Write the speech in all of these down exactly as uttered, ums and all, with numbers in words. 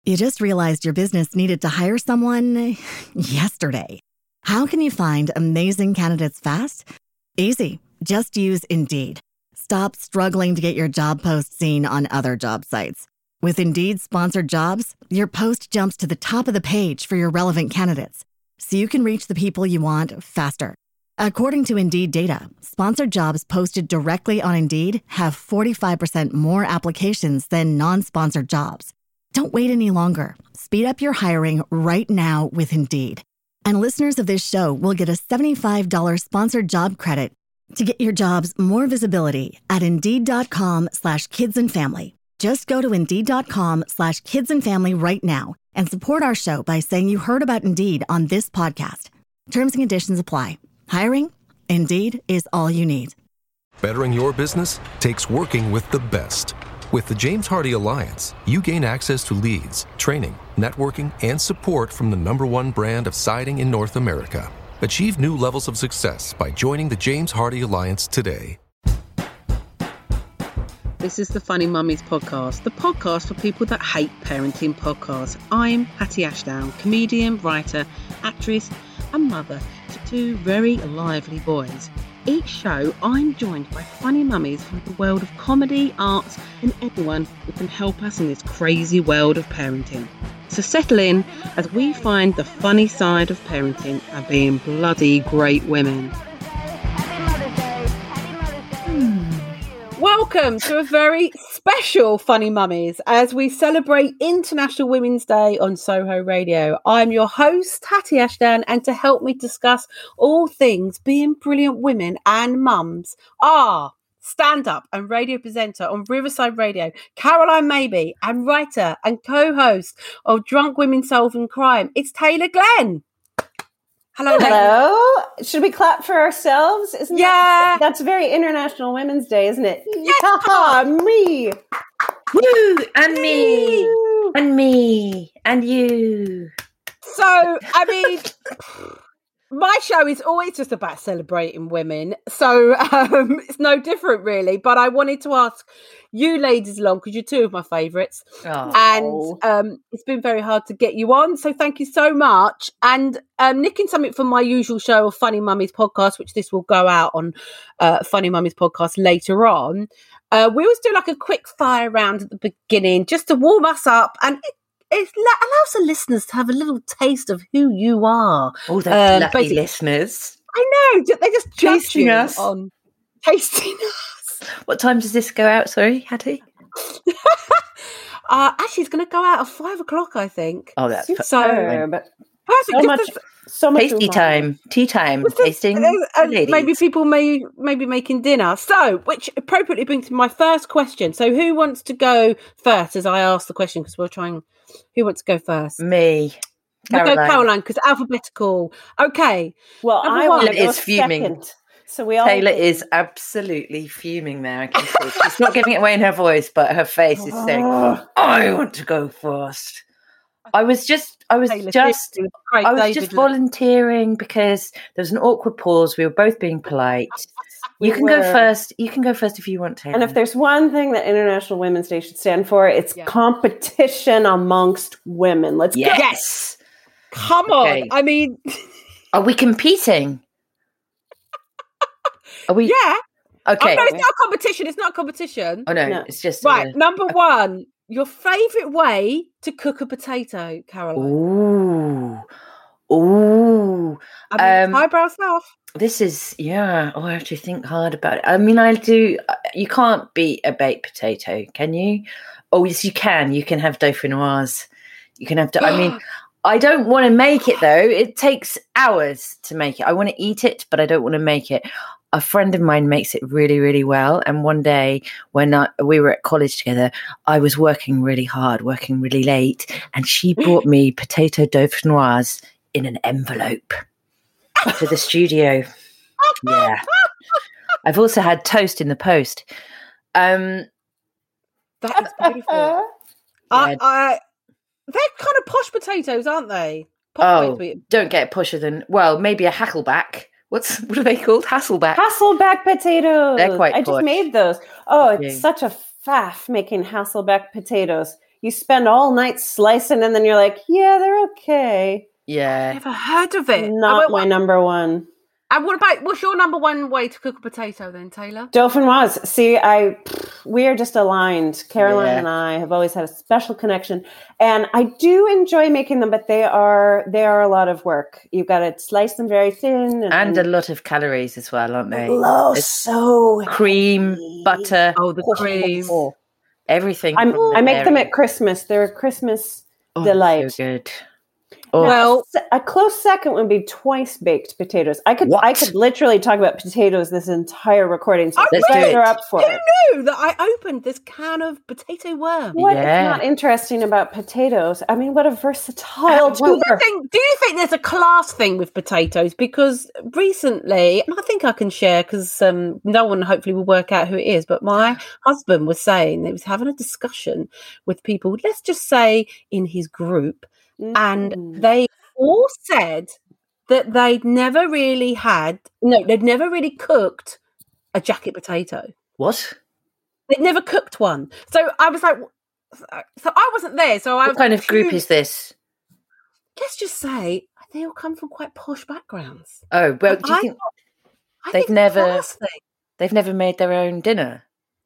You just realized your business needed to hire someone yesterday. How can you find amazing candidates fast? Easy. Just use Indeed. Stop struggling to get your job post seen on other job sites. With Indeed sponsored jobs, your post jumps to the top of the page for your relevant candidates, so you can reach the people you want faster. According to Indeed data, sponsored jobs posted directly on Indeed have forty-five percent more applications than non-sponsored jobs. Don't wait any longer. Speed up your hiring right now with Indeed. And listeners of this show will get a seventy-five dollars sponsored job credit to get your jobs more visibility at Indeed.com slash kids and family. Just go to Indeed.com slash kids and family right now and support our show by saying you heard about Indeed on this podcast. Terms and conditions apply. Hiring? Indeed is all you need. Bettering your business takes working with the best. With the James Hardie Alliance, you gain access to leads, training, networking, and support from the number one brand of siding in North America. Achieve new levels of success by joining the James Hardie Alliance today. This is the Funny Mummies podcast, the podcast for people that hate parenting podcasts. I'm Hattie Ashdown, comedian, writer, actress, and mother to two very lively boys. Each show, I'm joined by funny mummies from the world of comedy, arts, and everyone who can help us in this crazy world of parenting. So settle in as we find the funny side of parenting and being bloody great women. Welcome to a very special Funny Mummies as we celebrate International Women's Day on Soho Radio. I'm your host, Hattie Ashdown, and to help me discuss all things being brilliant women and mums are stand-up and radio presenter on Riverside Radio, Caroline Maybe, and writer and co-host of Drunk Women Solving Crime. It's Taylor Glenn. Hello. Hello. Should we clap for ourselves? Isn't yeah. That, that's very International Women's Day, isn't it? Yes. Ha me. Woo! And me. Woo. And me. And you. So, I mean, my show is always just about celebrating women. So um, it's no different, really. But I wanted to ask you ladies along because you're two of my favourites. Oh. And um, it's been very hard to get you on. So thank you so much. And um, nicking something from my usual show of Funny Mummies podcast, which this will go out on uh, Funny Mummies podcast later on. Uh, we always do like a quick fire round at the beginning just to warm us up. And it, it allows the listeners to have a little taste of who you are. Oh, those um, lucky basically. listeners. I know. They just judge Tasting you us. on tasting us. What time does this go out? Sorry, Hattie? uh, actually, it's going to go out at five o'clock, I think. Oh, that's so Superb. perfect. So much, so much tasty time. Tea time. Just, tasting. uh, uh, ladies. maybe people may maybe making dinner. So, which appropriately brings me my first question. So, who wants to go first? As I ask the question, because we're trying. Who wants to go first? Me. We'll Caroline. go Caroline, because alphabetical. Okay. Well, Number I one. want to go is fuming. second. So we all Taylor is absolutely fuming there. I can see. She's not giving it away in her voice, but her face is saying, I want to go first. I was just, I was Taylor, just, seriously, Craig I was David just look- volunteering because there was an awkward pause. We were both being polite. We You can go were. first. You can go first if you want to. And if there's one thing that International Women's Day should stand for, it's Yeah. competition amongst women. Let's yes. go. Yes. Come on. Okay. I mean, Are we competing? Are we? yeah. Okay. Oh, no, it's not a competition. It's not a competition. Oh no, No. it's just Right. uh, Number one, your favourite way to cook a potato, Caroline. Ooh, ooh. I mean, um, highbrow stuff. This is yeah. Oh, I have to think hard about it. I mean, I do. You can't beat a baked potato, can you? Oh, yes, you can. You can have dauphinoise. You can have. Do- I mean, I don't want to make it though. It takes hours to make it. I want to eat it, but I don't want to make it. A friend of mine makes it really, really well. And one day when I, we were at college together, I was working really hard, working really late, and she brought me potato dauphinoise in an envelope to the studio. Yeah. I've also had toast in the post. Um, That is beautiful. I, I, they're kind of posh potatoes, aren't they? Posh oh, potatoes. don't get posher than, well, maybe a hackleback. What's what are they called? Hasselback. Hasselback potatoes. They're quite I posh. just made those. Oh, it's Yeah. such a faff making Hasselback potatoes. you spend all night slicing and then you're like, yeah, they're okay. Yeah. Never heard of it. Not Oh, my number one. And what about, what's your number one way to cook a potato then, Taylor? Dauphinoise. See, I we are just aligned. Caroline Yeah. and I have always had a special connection, and I do enjoy making them, but they are they are a lot of work. You've got to slice them very thin, and, And a lot of calories as well, aren't they? oh, It's so cream, heavy. butter, Oh, the cream. everything. I'm, from the I make them dairy. at Christmas. They're a Christmas Oh, delight. So good. Oh, Well, A close second would be twice baked potatoes. I could What? I could literally talk about potatoes this entire recording. So Oh, if Let's you do guys it. are up for who it. knew that I opened this can of potato worm? What Yeah. is not interesting about potatoes? I mean, what a versatile Uh, do, you tuber. think, do you think there's a class thing with potatoes? Because recently, and I think I can share because um, no one hopefully will work out who it is, but my husband was saying he was having a discussion with people, let's just say in his group, and Mm. they all said that they'd never really had, no, they'd never really cooked a jacket potato. what? They'd never cooked one. So I was like, so I wasn't there. So I What was kind of group assuming- is this? Let's just say they all come from quite posh backgrounds. Oh, well, do you I- think I They've think it's a never- class thing. they've never made their own dinner?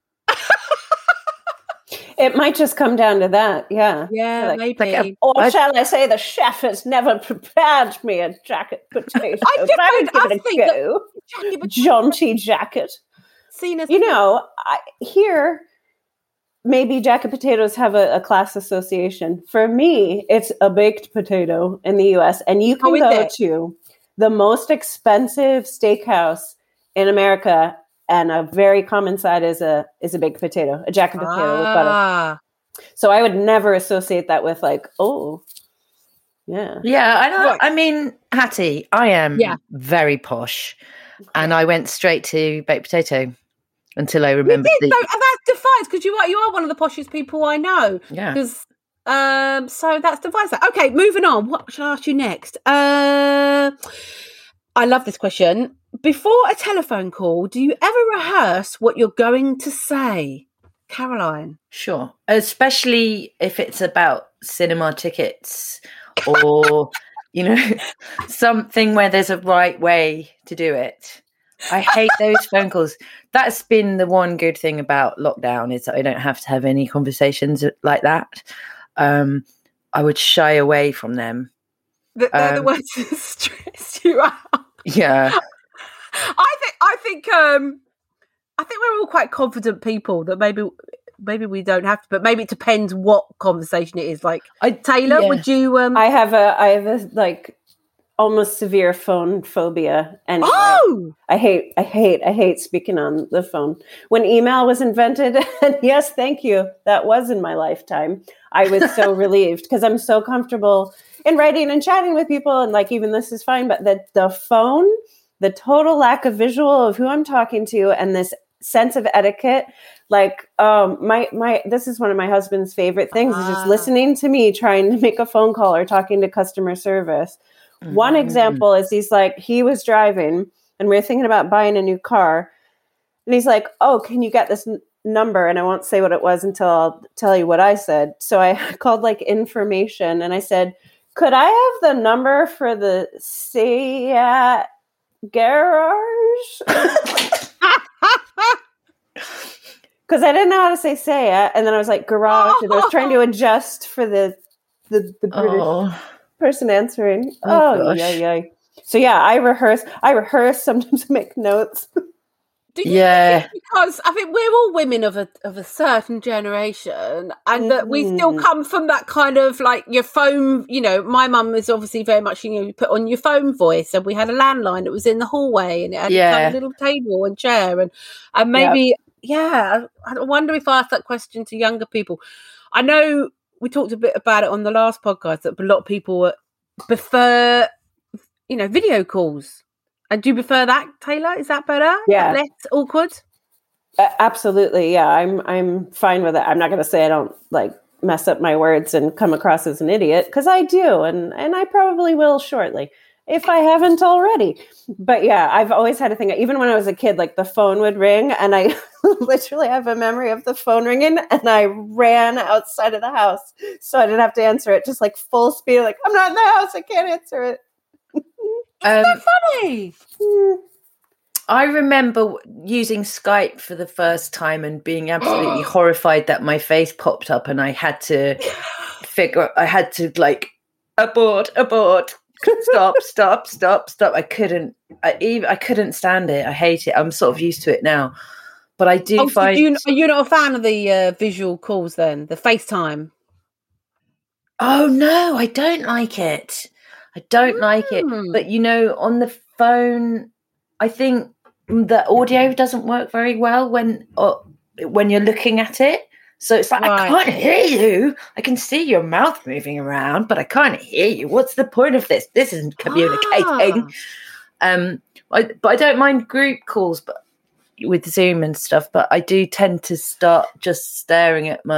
It might just come down to that. Yeah. Yeah, Like- maybe. like a- Or I- shall I say, the chef has never prepared me a jacket potato. I just but I'll don't- give I it a think that- go. Jacket potato Jaunty jacket. seen as You know, I, here, maybe jacket potatoes have a, a class association. For me, it's a baked potato in the U S, and you can Oh, is go it? to the most expensive steakhouse in America, and a very common side is a is a baked potato, a jacket potato with butter. Ah. So I would never associate that with like, oh, yeah. Yeah, I know. Right. I mean, Hattie, I am Yeah. very posh, and I went straight to baked potato until I You remembered did, the. though, and that's defies because you are you are one of the poshest people I know. Yeah. Because um, so that's defies that. Okay, moving on. What shall I ask you next? Uh, I love this question. Before a telephone call, do you ever rehearse what you're going to say, Caroline? Sure. Especially if it's about cinema tickets or, you know, something where there's a right way to do it. I hate those phone calls. That's been the one good thing about lockdown is that I don't have to have any conversations like that. Um, I would shy away from them. That they're the Um, ones that stress you out. Yeah. I think I think um I think we're all quite confident people that maybe maybe we don't have to, but maybe it depends what conversation it is. Like I Taylor, yeah. would you um I have a I have a like almost severe phone phobia, and Oh I hate I hate I hate speaking on the phone. When email was invented, and yes, thank you, that was in my lifetime. I was so relieved because I'm so comfortable in writing and chatting with people, and like even this is fine, but the the phone, the total lack of visual of who I'm talking to, and this sense of etiquette, like um my my this is one of my husband's favorite things is Ah. just listening to me trying to make a phone call or talking to customer service. One Mm. example is he's like, he was driving and we were thinking about buying a new car. And he's like, oh, can you get this n- number? And I won't say what it was until I'll tell you what I said. So I called like information and I said, could I have the number for the Seat garage? Because I didn't know how to say Seat. And then I was like, garage. And I was trying to adjust for the, the, the British Oh, person answering. Oh, Oh, gosh. yeah, yeah. So yeah, I rehearse. I rehearse. Sometimes I make notes. do you yeah. think because I think we're all women of a of a certain generation, and that we still Mhm. come from that kind of like your phone. You know, my mum is obviously very much you know you put on your phone voice, and we had a landline that was in the hallway, and it had Yeah. its own little table and chair, and and maybe yeah. I I wonder if I asked that question to younger people. I know we talked a bit about it on the last podcast that a lot of people prefer, you know, video calls. And do you prefer that, Taylor? Is that better? Yeah. Less awkward? Uh, absolutely, yeah. I'm I'm fine with it. I'm not going to say I don't like mess up my words and come across as an idiot because I do, and and I probably will shortly. if I haven't already. But yeah, I've always had a thing. Even when I was a kid, like the phone would ring, and I literally have a memory of the phone ringing, and I ran outside of the house so I didn't have to answer it. Just like full speed, like I'm not in the house, I can't answer it. Um, so funny. I remember using Skype for the first time and being absolutely horrified that my face popped up, and I had to figure. I had to like abort, abort. Stop, stop, stop, stop. I couldn't, I even, I couldn't stand it. I hate it. I'm sort of used to it now. But I do oh, find... So you, are you not a fan of the uh, visual calls then? The FaceTime? Oh, no, I don't like it. I don't mm. like it. But, you know, on the phone, I think the audio doesn't work very well when uh, when you're looking at it. So it's like, right. I can't hear you. I can see your mouth moving around, but I can't hear you. What's the point of this? This isn't communicating. Ah. Um, I, but I don't mind group calls but with Zoom and stuff, but I do tend to start just staring at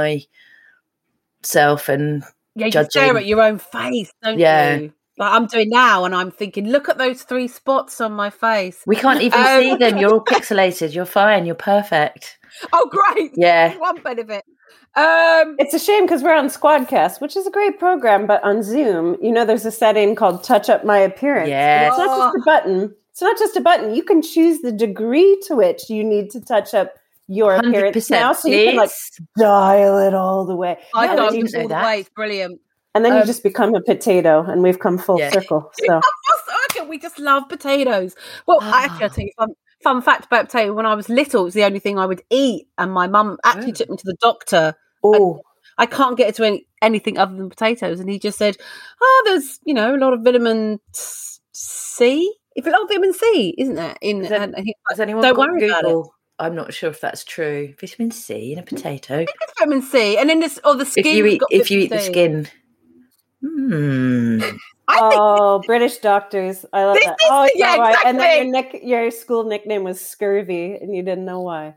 myself and yeah, you judging. Stare at your own face, don't yeah. you? Like I'm doing now, and I'm thinking, look at those three spots on my face. We can't even um, see them. You're all pixelated. You're fine. You're perfect. Oh, great. Yeah. One benefit. Um, it's a shame because we're on Squadcast, which is a great program, but on Zoom, you know, there's a setting called Touch Up My Appearance. Yeah. It's not just a button. It's not just a button. You can choose the degree to which you need to touch up your appearance now, so you can like dial it all the way. I yeah, dial it all the way. It's brilliant. And then um, you just become a potato, and we've come full yeah. circle. So we just love potatoes. Well, oh. actually, I'll tell you fun, fun fact about potato. When I was little, it was the only thing I would eat, and my mum actually oh. took me to the doctor. Oh, I can't get into any, anything other than potatoes, and he just said, "Oh, there's you know a lot of vitamin C. If a lot of vitamin C, isn't there? In that, and he, has anyone don't got worry Google? about it." I'm not sure if that's true. Vitamin C in a potato. I think it's vitamin C, and then this or the skin. If you eat, got if you eat the C. skin. Hmm. Oh, this, British doctors! I love that. Oh, yeah, why. exactly. And then your nick, your school nickname was Scurvy, and you didn't know why.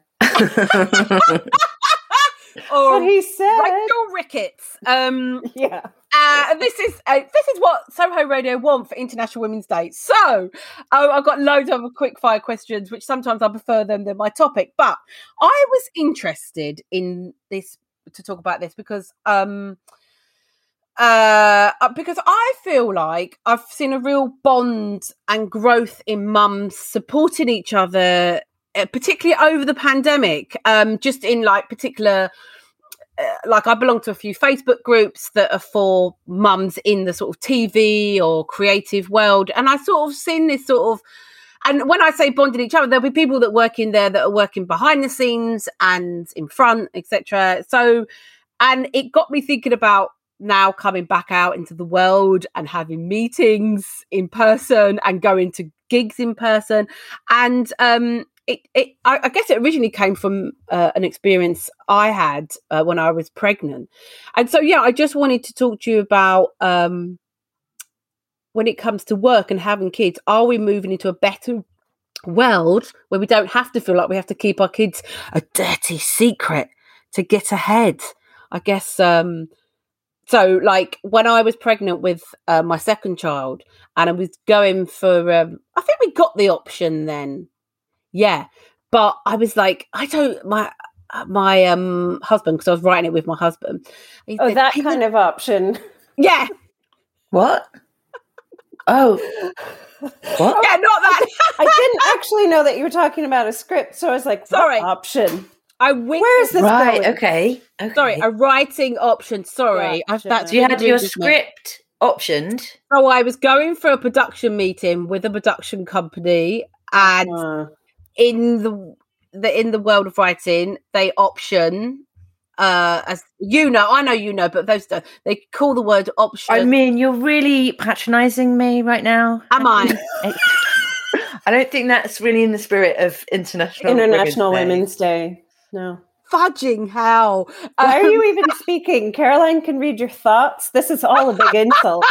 Or what he said. Rectal rickets. Um, yeah. Uh, this is uh, this is what Soho Radio want for International Women's Day. So uh, I've got loads of quick fire questions, which sometimes I prefer them than my topic. But I was interested in this to talk about this because um, uh, because I feel like I've seen a real bond and growth in mums supporting each other, uh, particularly over the pandemic. Um, just in like particular. Uh, like I belong to a few Facebook groups that are for mums in the sort of T V or creative world. And I sort of seen this sort of, and when I say bonding each other, there'll be people that work in there that are working behind the scenes and in front, et cetera. So, and it got me thinking about now coming back out into the world and having meetings in person and going to gigs in person. And, um, It, it, I, I guess it originally came from uh, an experience I had uh, when I was pregnant. And so, yeah, I just wanted to talk to you about um, when it comes to work and having kids, are we moving into a better world where we don't have to feel like we have to keep our kids a dirty secret to get ahead? I guess, um, so like when I was pregnant with uh, my second child and I was going for, um, I think we got the option then. Yeah, but I was like, I don't, my my um husband, because I was writing it with my husband. Oh, said, that kind of option. Yeah. What? Oh. What? Yeah, not that. I didn't actually know that you were talking about a script, so I was like, sorry. What option? I winked. Where is this right, going? Okay. okay. Sorry, a writing option. Sorry. Yeah, That's you had your me. script optioned. So I was going for a production meeting with a production company and... Uh. In the, the in the world of writing, they option, uh, as you know, I know you know, but those don't, they call the word option. I mean, you're really patronising me right now. Am I? I don't think that's really in the spirit of International International Women's Day. Day. No. Fudging hell. Why um, are you even speaking? Caroline can read your thoughts. This is all a big insult.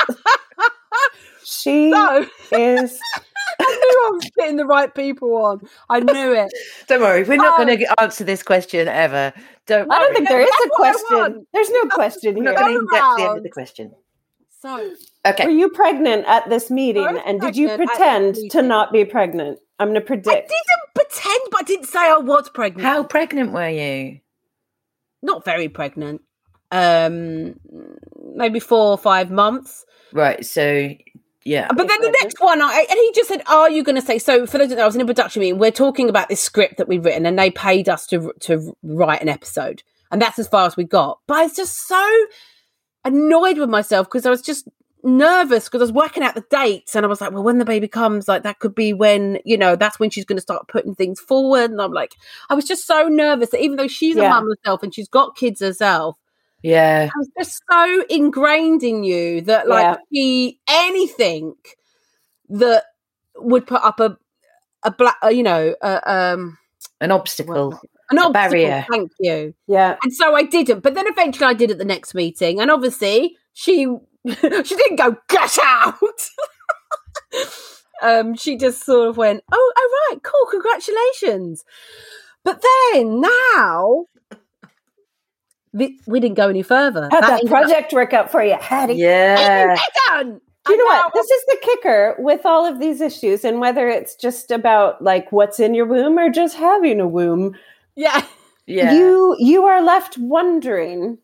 She so. is... I knew I was getting the right people on. I knew it. Don't worry, we're not um, going to answer this question ever. Don't. I don't worry. think there is a question. There's no question we're here. not going to get to the end of the question. So, Okay. Were you pregnant at this meeting? was And did you pregnant at pretend this to meeting. not be pregnant? I'm going to I predict. didn't pretend, but I didn't say I was pregnant. How pregnant were you? Not very pregnant. Um, maybe four or five months. Right. So, yeah. But then the next one, I, and he just said, "Are you going to say?" So for those that know, I was in a production meeting. We're talking about this script that we've written, and they paid us to to write an episode, and that's as far as we got. But I was just so annoyed with myself because I was just nervous because I was working out the dates, and I was like, "Well, when the baby comes, like that could be when you know that's when she's going to start putting things forward." And I'm like, I was just so nervous that even though she's Yeah. a mum herself and she's got kids herself. Yeah. I was just so ingrained in you that like Yeah. she anything that would put up a a black uh, you know uh, um An obstacle. an A obstacle, barrier. thank you. Yeah. And so I didn't, but then eventually I did at the next meeting, and obviously she she didn't go get out. um she just sort of went, oh oh right, cool, congratulations. But then now the, we didn't go any further. How'd that ended up- project work out for you, Hattie? Yeah. done. Do you know And what? This is the kicker with all of these issues, and whether it's just about like what's in your womb or just having a womb, Yeah. Yeah. you you are left wondering,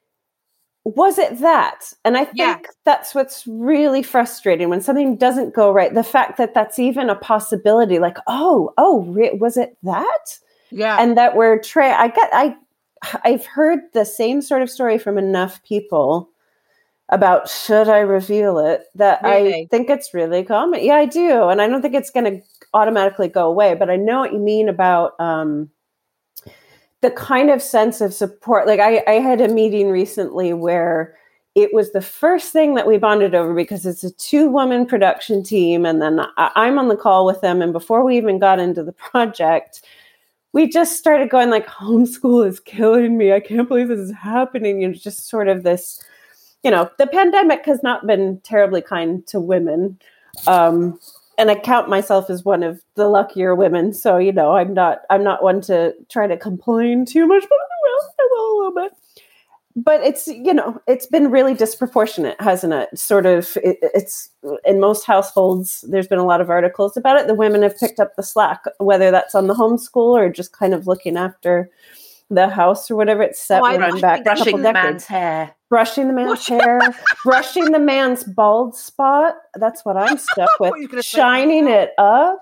was it that? And I think Yeah. that's what's really frustrating when something doesn't go right. The fact that that's even a possibility, like, oh, oh, re- was it that? Yeah. And that we're tra- I get I I've heard the same sort of story from enough people about should I reveal it that Really? I think it's really common. Yeah, I do. And I don't think it's going to automatically go away, but I know what you mean about um, the kind of sense of support. Like I, I had a meeting recently where it was the first thing that we bonded over because it's a two woman production team. And then I, I'm on the call with them. And before we even got into the project, we just started going like, homeschool is killing me. I can't believe this is happening. You know, just sort of this, you know, the pandemic has not been terribly kind to women. Um, and I count myself as one of the luckier women. So, you know, I'm not, I'm not one to try to complain too much, but I will, I will a little bit. But it's, you know, it's been really disproportionate, hasn't it? Sort of, it, it's in most households, there's been a lot of articles about it. The women have picked up the slack, whether that's on the homeschool or just kind of looking after the house or whatever. It's set Oh, I- running I back think a Brushing couple the decades. man's hair. Brushing the man's hair, brushing the man's bald spot. That's what I'm stuck with. thought you were gonna say Shining it up.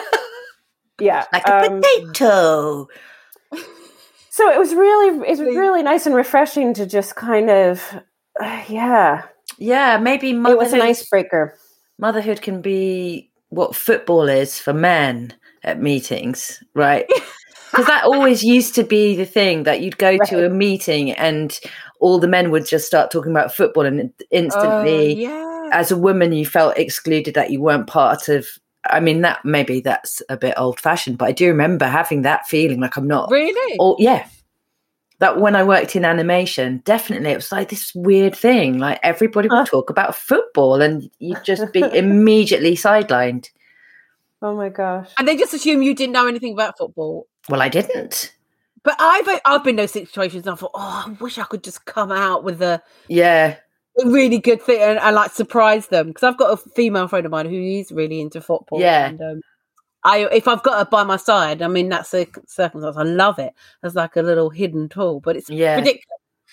Yeah. Like a um, potato. So it was really, it was really nice and refreshing to just kind of, uh, yeah. Yeah, maybe It was motherhood, an icebreaker. motherhood can be what football is for men at meetings, right? Because that always used to be the thing that you'd go to Right. a meeting and all the men would just start talking about football, and instantly, Uh, yeah. as a woman, you felt excluded, that you weren't part of. I mean, that maybe that's a bit old fashioned, but I do remember having that feeling like I'm not. Really? Or yeah, that when I worked in animation, definitely it was like this weird thing. Like everybody would Uh. talk about football, and you'd just be immediately sidelined. Oh my gosh. And they just assume you didn't know anything about football. Well, I didn't. But I've I've been in those situations and I thought, oh, I wish I could just come out with a, Yeah, a really good thing and, and like surprise them. Because I've got a female friend of mine who is really into football. Yeah. And, um, I if I've got her by my side, I mean, that's a circumstance. I love it. It's like a little hidden tool, but it's Yeah. ridiculous.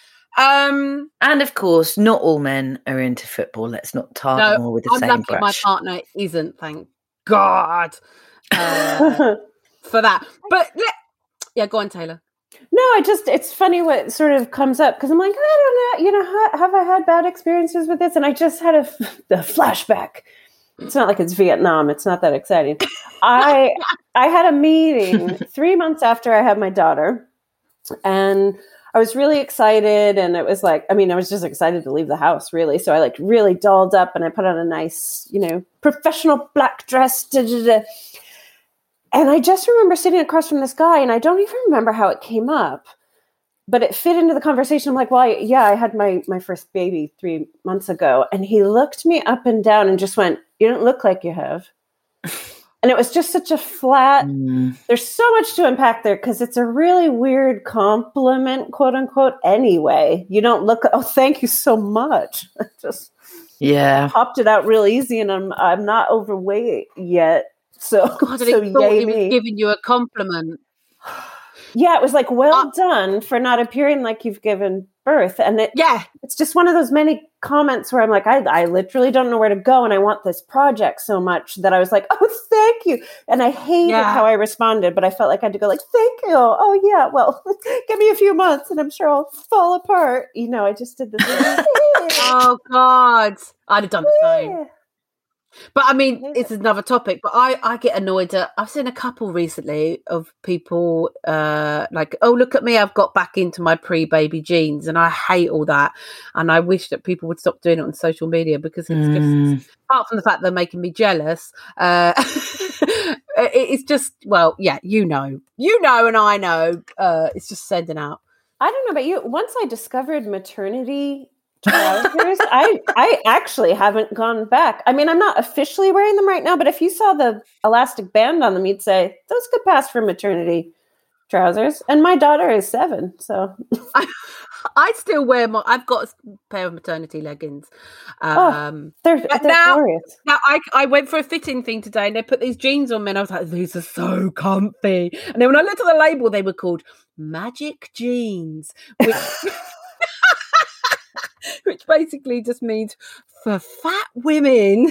Um, and of course, not all men are into football. Let's not tar them all no, with the I'm same lucky my brush. partner isn't, thank God, uh, for that. But yeah, yeah, go on, Taylor. No, I just, it's funny what sort of comes up because I'm like, I don't know, you know, ha- have I had bad experiences with this? And I just had a, f- a flashback. It's not like it's Vietnam. It's not that exciting. I I had a meeting three months after I had my daughter, and I was really excited. And it was like, I mean, I was just excited to leave the house, really. So I like really dolled up and I put on a nice, you know, professional black dress. Da, da, da. And I just remember sitting across from this guy, and I don't even remember how it came up, but it fit into the conversation. I'm like, well, I, yeah, I had my, my first baby three months ago. And he looked me up and down and just went, you don't look like you have. And And it was just such a flat, Mm. there's so much to unpack there because it's a really weird compliment, quote unquote, anyway. You don't look, oh, thank you so much. Just Yeah. popped it out real easy, and I'm I'm not overweight yet. So, God, I so didn't thought yay he was me. giving you a compliment. Yeah, it was like, well Uh, done for not appearing like you've given birth. And it, Yeah. it's just one of those many comments where I'm like, I, I literally don't know where to go, and I want this project so much that I was like, oh, thank you. And I hated Yeah. how I responded, but I felt like I had to go like, thank you. Oh yeah, well, give me a few months and I'm sure I'll fall apart. You know, I just did this. Oh God, I'd have done the same. But I mean, it's another topic. But I, I get annoyed at. I've seen a couple recently of people uh, like, oh, look at me, I've got back into my pre-baby jeans, and I hate all that. And I wish that people would stop doing it on social media because it's Mm. just, apart from the fact they're making me jealous, uh, it, it's just, well, yeah, you know, you know, and I know, uh, it's just sending out. I don't know about you. Once I discovered maternity trousers, I I actually haven't gone back. I mean, I'm not officially wearing them right now, but if you saw the elastic band on them, you'd say those could pass for maternity trousers. And my daughter is seven, so I, I still wear my. I've got a pair of maternity leggings. Um, they're, but they're now, glorious. now I I went for a fitting thing today, and they put these jeans on me, and I was like, these are so comfy. And then when I looked at the label, they were called Magic Jeans, which. Which basically just means for fat women.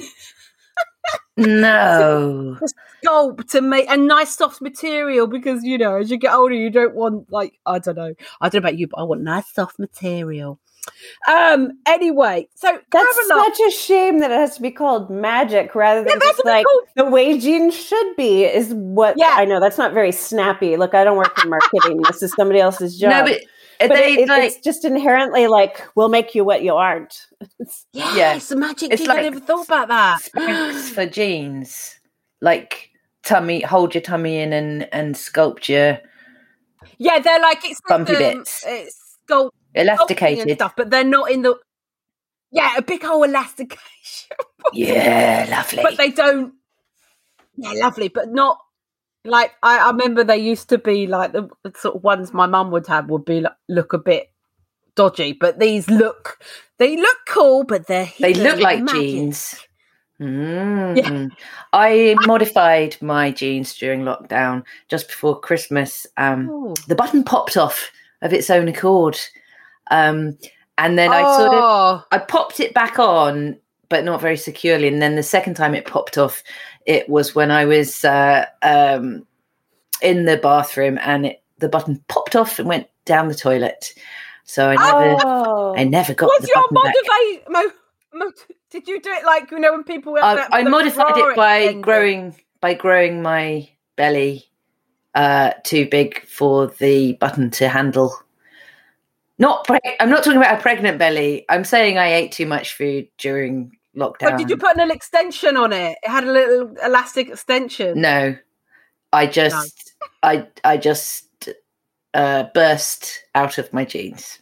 No. to sculpt to make a nice soft material, because you know, as you get older, you don't want, like, I don't know, I don't know about you, but I want nice soft material. Um. Anyway, so That's Caroline, such a shame that it has to be called magic rather than Yeah, that's just what like it's called. the way jeans should be. Is what Yeah. I know. That's not very snappy. Look, I don't work in marketing. This is somebody else's job. No, but are But they it, it- like it's just inherently like, we'll make you what you aren't. yeah, yeah, it's a magic it's jeans. I like never thought about that. Spanx for jeans? Like tummy, hold your tummy in and and sculpt your Yeah, they're like, it's bumpy um, bits, it's sculpt, sculpting and elasticated. stuff, but they're not in the. Yeah, a big old elastication. Yeah, lovely. But they don't. Yeah, lovely, but not like I, I remember they used to be like the, the sort of ones my mum would have would be like, look a bit dodgy, but these look they look cool, but they're They hidden look like magic. jeans. Mm. Yeah. I modified my jeans during lockdown just before Christmas. Um, Ooh. the button popped off of its own accord, um, and then I sort of Oh, I popped it back on, but not very securely. And then the second time it popped off, it was when I was uh, um, in the bathroom, and it, the button popped off and went down the toilet. So I never, Oh, I never got what's the your button back. motivate? Mo- mo- did you do it like, you know, when people have I, that- I the modified bra it by extender? growing by growing my belly uh, too big for the button to handle. Not, pre- I'm not talking about a pregnant belly. I'm saying I ate too much food during lockdown. But did you put a little extension on it? It had a little elastic extension. No, I just, I, I just uh, burst out of my jeans.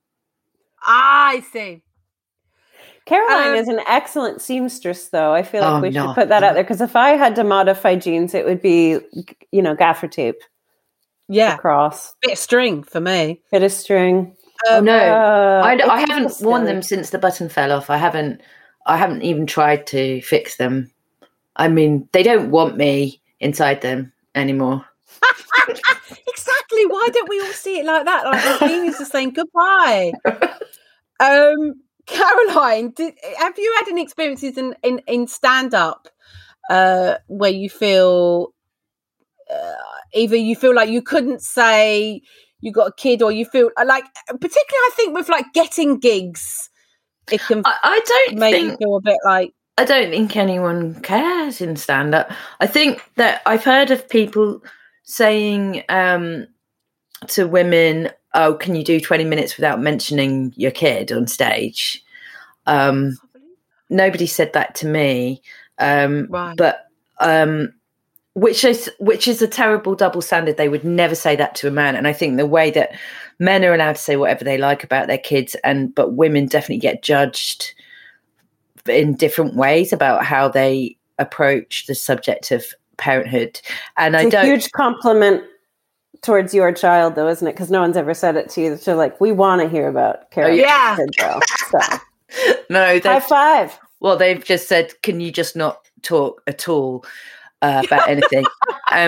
Ah, I see. Caroline Um, is an excellent seamstress, though. I feel like Oh, we no. should put that out there because if I had to modify jeans, it would be, you know, gaffer tape Yeah, across, bit of string for me. bit of string. Oh no, Uh, I, I it's haven't just worn silly. them since the button fell off. I haven't, I haven't even tried to fix them. I mean, they don't want me inside them anymore. Exactly. Why don't we all see it like that? Like the jeans are saying goodbye. Um, Caroline, did, have you had any experiences in in, in stand up uh, where you feel uh, either you feel like you couldn't say you got a kid, or you feel like, particularly I think with like getting gigs, it can I, I don't make think you feel a bit like, I don't think anyone cares in stand up. I think that I've heard of people saying um, to women, oh, can you do twenty minutes without mentioning your kid on stage? Um, nobody said that to me. Um, Right. But um, which is which is a terrible double standard. They would never say that to a man. And I think the way that men are allowed to say whatever they like about their kids, and but women definitely get judged in different ways about how they approach the subject of parenthood. And it's I a don't huge compliment towards your child, though, isn't it? Because no one's ever said it to you. So, like, we want to hear about Carol. Oh, yeah. Tidwell, so. No, high five. Well, they've just said, can you just not talk at all uh, about anything? Um,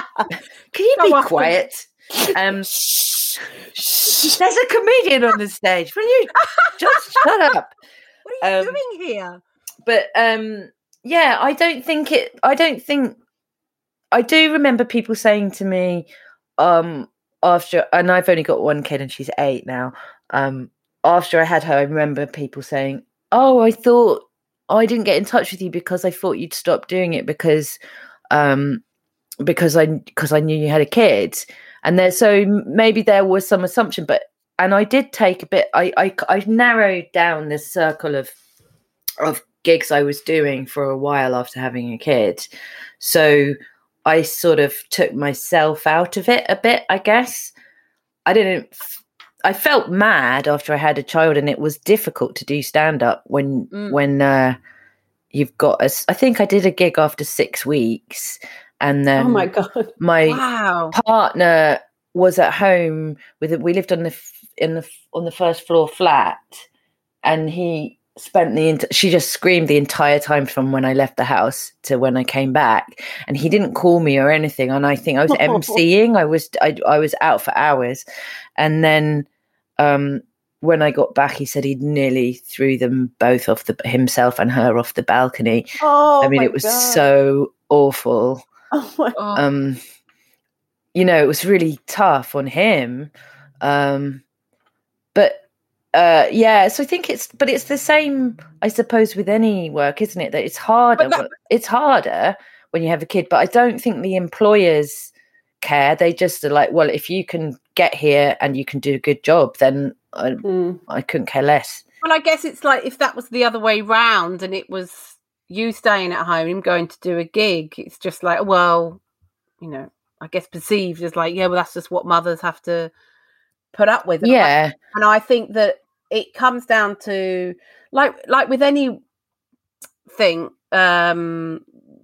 can you be quiet? Um, there's a comedian on the stage. Will you just shut up? What are you Um, doing here? But um, yeah, I don't think it. I don't think. I do remember people saying to me um, after, and I've only got one kid, and she's eight now. Um, after I had her, I remember people saying, "Oh, I thought I didn't get in touch with you because I thought you'd stop doing it because, um, because I because I knew you had a kid." And there, so maybe there was some assumption, but and I did take a bit. I I, I narrowed down this circle of of gigs I was doing for a while after having a kid, so I sort of took myself out of it a bit. I guess I didn't. I felt mad after I had a child, and it was difficult to do stand up when mm. when uh, you've got a. I think I did a gig after six weeks. And then oh my god, my wow. partner was at home with it. We lived on the in the on the first floor flat, and he spent the. She just screamed the entire time from when I left the house to when I came back, and he didn't call me or anything. And I think I was emceeing. I was I I was out for hours, and then um, when I got back, he said he'd nearly threw them both off the himself and her off the balcony. Oh, I mean, my it was God. so awful. Oh my um, you know, it was really tough on him. Um, but uh, yeah, so I think it's, but it's the same, I suppose, with any work, isn't it? That it's harder. That, it's harder when you have a kid, but I don't think the employers care. They just are like, well, if you can get here and you can do a good job, then I, mm. I couldn't care less. Well, I guess it's like if that was the other way round and it was you staying at home, him going to do a gig, it's just like, well, you know, I guess perceived as like, yeah, well, that's just what mothers have to put up with. And yeah. I, and I think that it comes down to, like, like with any thing, um,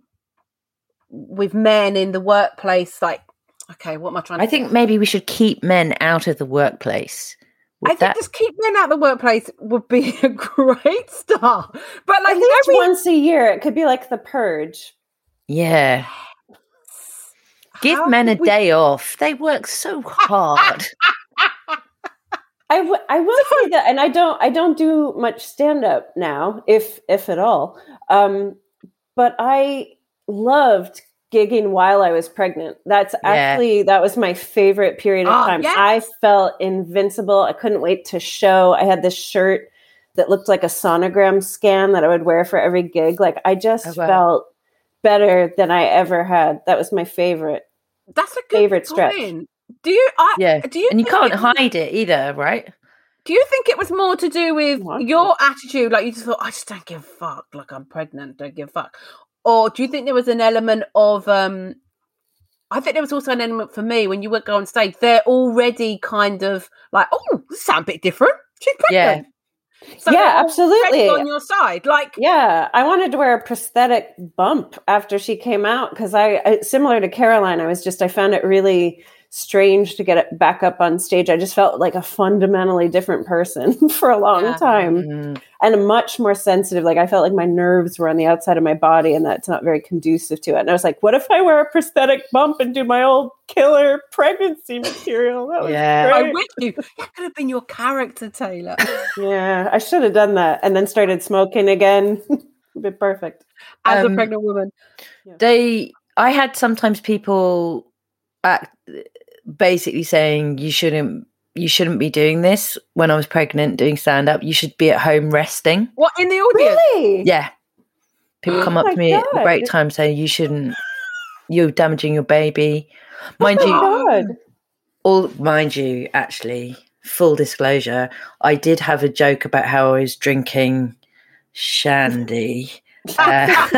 with men in the workplace, like, okay, what am I trying to I think say? Maybe we should keep men out of the workplace. I think that... just keep men out of the workplace would be a great start. But like at least every... once a year, it could be like the purge. Yeah. Give How men a we... day off. They work so hard. I, w- I will say that, and I don't I don't do much stand up now, if if at all. Um, but I loved gigging while I was pregnant. That's actually, yeah. that was my favorite period of oh, time. Yes. I felt invincible. I couldn't wait to show. I had this shirt that looked like a sonogram scan that I would wear for every gig. Like I just oh, wow. felt better than I ever had. That was my favorite. That's a good favorite point. stretch. Do you? I, yeah. Do you? And you can't it, hide it either, right? Do you think it was more to do with your attitude? Like you just thought, I just don't give a fuck. Like I'm pregnant, don't give a fuck. Or do you think there was an element of, um, I think there was also an element for me when you would go on stage, they're already kind of like, oh, this sounds a bit different. She's pregnant. Yeah, so yeah absolutely. On your side. Like, yeah, I wanted to wear a prosthetic bump after she came out because I, I, similar to Caroline, I was just, I found it really strange to get it back up on stage. I just felt like a fundamentally different person for a long yeah. time mm. and much more sensitive. Like I felt like my nerves were on the outside of my body and that's not very conducive to it. And I was like, what if I wear a prosthetic bump and do my old killer pregnancy material? That was yeah. I'm with you. That could have been your character, Taylor. Yeah, I should have done that and then started smoking again. It'd be perfect. As um, a pregnant woman. Yeah. They, I had sometimes people act, basically saying you shouldn't you shouldn't be doing this when I was pregnant doing stand up. You should be at home resting. What, in the audience? Really? Yeah. People come oh up to me God. at a great time saying you shouldn't, you're damaging your baby. Mind oh you, God. all mind you, actually, full disclosure, I did have a joke about how I was drinking shandy. uh,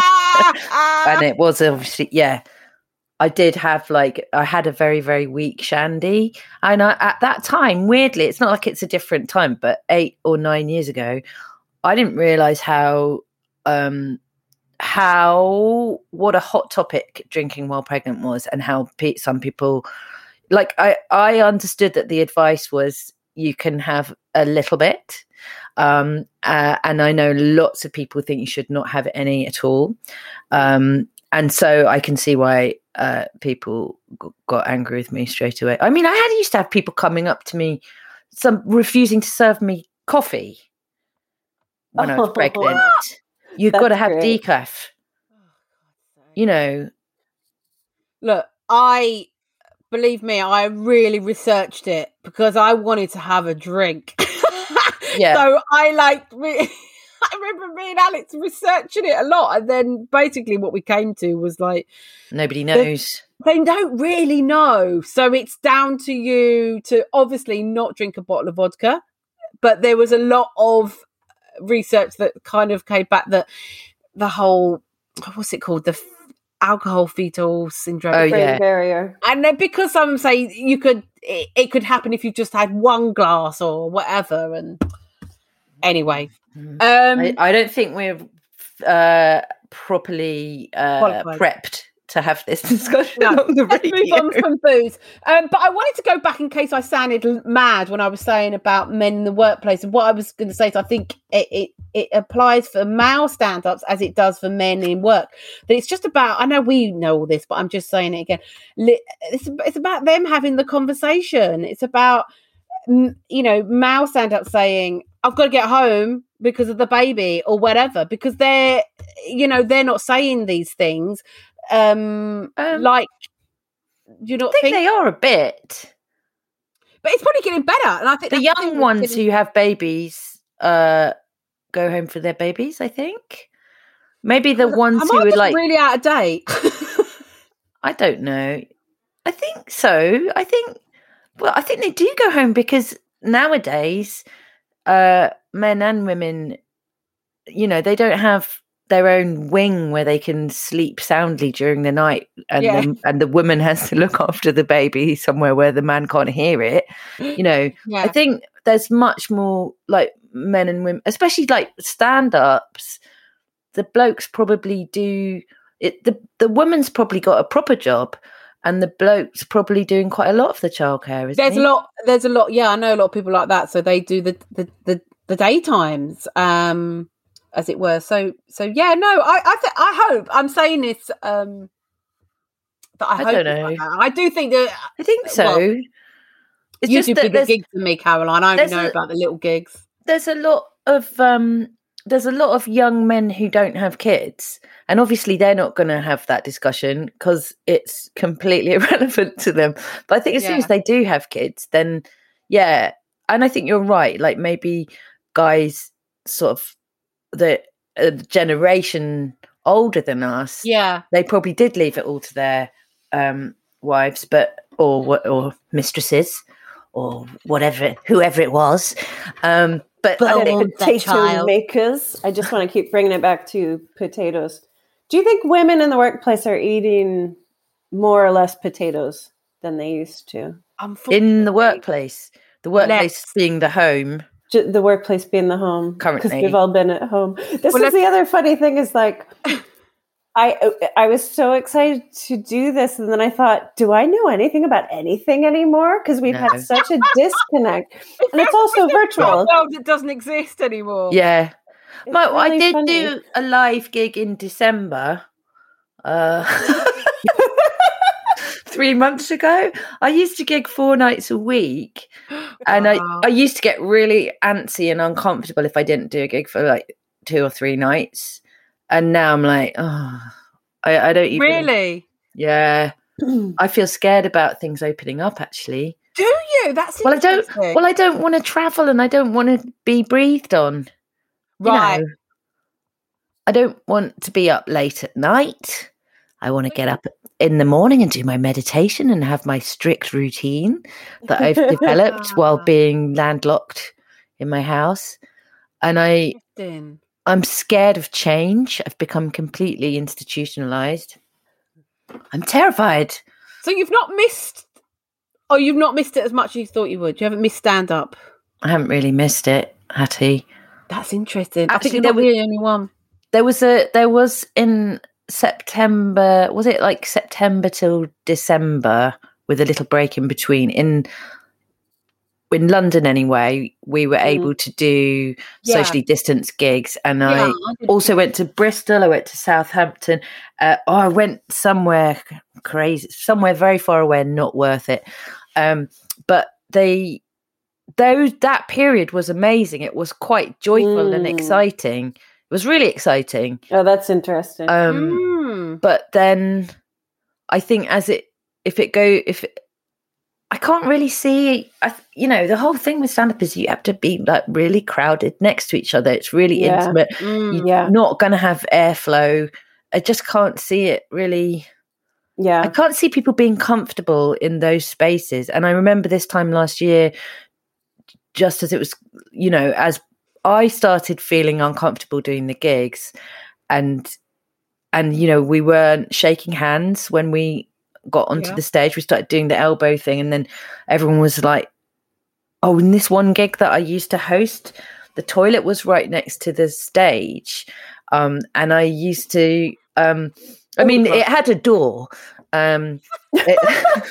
and it was obviously, yeah. I did have like, I had a very, very weak shandy. And I, at that time, weirdly, it's not like it's a different time, but eight or nine years ago, I didn't realize how um, how what a hot topic drinking while pregnant was, and how pe- some people like I I understood that the advice was you can have a little bit, um, uh, and I know lots of people think you should not have any at all, um, and so I can see why uh, people g- got angry with me straight away. I mean, I had used to have people coming up to me, some refusing to serve me coffee when I was pregnant. You've got to have great. decaf. You know. Look, I believe me, I really researched it because I wanted to have a drink. Yeah. So I like, I remember me and Alex researching it a lot, and then basically what we came to was like, nobody knows. They, they don't really know. So it's down to you to obviously not drink a bottle of vodka, but there was a lot of research that kind of came back that the whole, what's it called, the f- alcohol fetal syndrome, oh yeah, barrier, and then because some say you could, it, it could happen if you just had one glass or whatever. And anyway, um, I, I don't think we're uh, properly uh, prepped to have this discussion. No, on the let's radio. move on from booze. Um, but I wanted to go back in case I sounded l- mad when I was saying about men in the workplace. And what I was going to say is I think it, it, it applies for male stand-ups as it does for men in work. That it's just about, I know we know all this, but I'm just saying it again. It's, it's about them having the conversation. It's about, you know, male stand-ups saying, I've got to get home because of the baby or whatever, because they're, you know, they're not saying these things. Um, um, like, you know, I think, think they are a bit, but it's probably getting better. And I think the young ones getting... who have babies uh, go home for their babies. I think maybe the ones Am who I are just like really out of date. I don't know. I think so. I think well, I think they do go home because nowadays, uh, men and women, you know, they don't have their own wing where they can sleep soundly during the night, and yeah. the, and the woman has to look after the baby somewhere where the man can't hear it. You know, yeah. I think there's much more like men and women, especially like stand-ups. The blokes probably do it. The the woman's probably got a proper job, and the bloke's probably doing quite a lot of the childcare. There's he? a lot. There's a lot. Yeah, I know a lot of people like that. So they do the the the, the daytimes. Um, as it were. So, so yeah, no, I, I, th- I hope I'm saying this. Um, that I, I hope don't know. Like I do think that. I think so. Well, it's you just do that bigger gigs than me, Caroline. I only know a, about the little gigs. There's a lot of um, there's a lot of young men who don't have kids, and obviously they're not going to have that discussion because it's completely irrelevant to them. But I think as yeah. soon as they do have kids, then yeah, and I think you're right. Like maybe guys sort of. The uh, generation older than us, yeah, they probably did leave it all to their um, wives, but or or mistresses, or whatever, whoever it was. Um, but but potato makers. I just want to keep bringing it back to potatoes. Do you think women in the workplace are eating more or less potatoes than they used to? In the workplace, the workplace Less. being the home. The workplace being the home currently, because we've all been at home. This well, is the other funny thing is like, I I was so excited to do this, and then I thought, do I know anything about anything anymore? Because we've no. had such a disconnect, and it's also virtual. World that doesn't exist anymore. Yeah, My, really I did funny. do a live gig in December. Uh, Three months ago, I used to gig four nights a week, and I, I used to get really antsy and uncomfortable if I didn't do a gig for like two or three nights. And now I'm like, oh, I, I don't even really. Yeah, I feel scared about things opening up. Actually, do you? That's well, I don't. Well, I don't want to travel, and I don't want to be breathed on. Right. You know? I don't want to be up late at night. I want to get up in the morning and do my meditation and have my strict routine that I've developed while being landlocked in my house. And I, I'm scared of change. I've become completely institutionalized. I'm terrified. So you've not missed, or you've not missed it as much as you thought you would. You haven't missed stand up. I haven't really missed it, Hattie. That's interesting. Actually, I think you're there not was, the only one. there was a there was in September, was it like September till December with a little break in between in in London anyway, we were able to do Yeah. socially distanced gigs, and Yeah, I I did also went to Bristol, I went to Southampton, uh, oh, I went somewhere crazy, somewhere very far away and not worth it. Um, but they those that period was amazing. It was quite joyful and Mm. exciting. It was really exciting. Oh, that's interesting. Um, Mm. but then I think as it if it go if it, I can't really see I, you know the whole thing with stand up is you have to be like really crowded next to each other. It's really Yeah. intimate. Mm. You're Yeah. not going to have airflow. I just can't see it really. yeah. I can't see people being comfortable in those spaces. And I remember this time last year, just as it was, you know, as I started feeling uncomfortable doing the gigs, and and you know we weren't shaking hands when we got onto Yeah. the stage. We started doing the elbow thing, and then everyone was like, oh, in this one gig that I used to host, the toilet was right next to the stage, um and I used to um I mean it had a door, um it,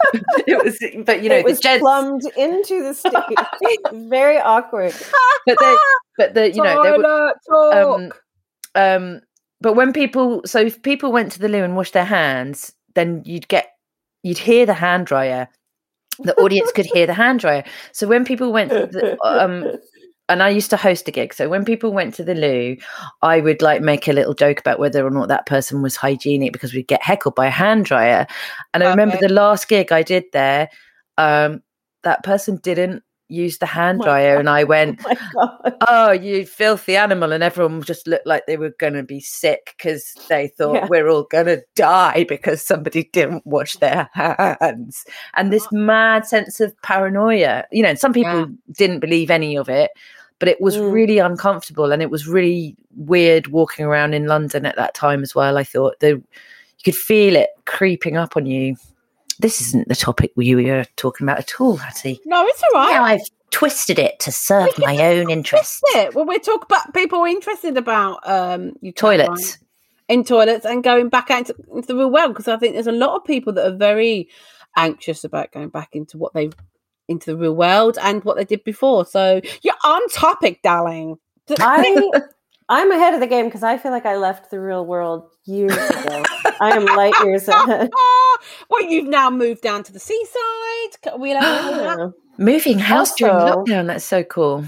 it was, but you know it was the gents, plumbed into the stage. Very awkward. but the but the you know there were, Toilet talk. um, um, but when people, so if people went to the loo and washed their hands, then you'd get, you'd hear the hand dryer. The audience could hear the hand dryer. So when people went to the, um, and I used to host a gig. So when people went to the loo, I would like make a little joke about whether or not that person was hygienic because we'd get heckled by a hand dryer. And I remember Okay. the last gig I did there, um, that person didn't use the hand Oh my dryer, God. and I went, Oh my God. oh, you filthy animal. And everyone just looked like they were going to be sick because they thought Yeah. we're all going to die because somebody didn't wash their hands. And this mad sense of paranoia, you know, some people Yeah. didn't believe any of it, but it was Mm. really uncomfortable. And it was really weird walking around in London at that time as well. I thought the, you could feel it creeping up on you. This isn't the topic we were talking about at all, Hattie. No, it's all right. Now I've twisted it to serve my own interests. That's it. Well, we're talking about people interested about um, you can, Toilets. right? In toilets and going back out into, into the real world, because I think there's a lot of people that are very anxious about going back into what they into the real world and what they did before. So you're on topic, darling. I I'm ahead of the game because I feel like I left the real world years ago. I am light years ahead. Well, you've now moved down to the seaside. Are we allowed to do that? Yeah. Moving house during Also- lockdown, that's so cool.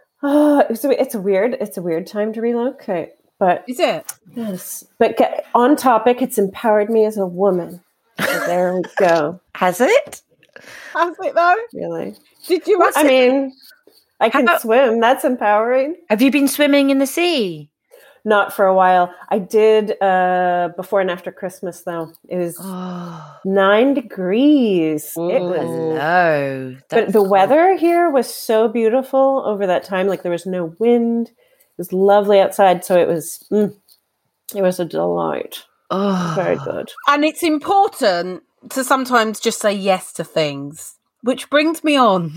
Oh, it's a, it's a weird it's a weird time to relocate, but Is it? yes. But get, on topic, it's empowered me as a woman. So there we go. Has it? How's it though? Really, Did you? What's I it- mean, I can How- swim. That's empowering. Have you been swimming in the sea? Not for a while. I did uh, before and after Christmas, though. It was Oh, nine degrees. It was, hello. but That's the cool. weather here was so beautiful over that time. Like there was no wind. It was lovely outside, so it was. Mm, it was a delight. Oh, Very good. And it's important to sometimes just say yes to things, which brings me on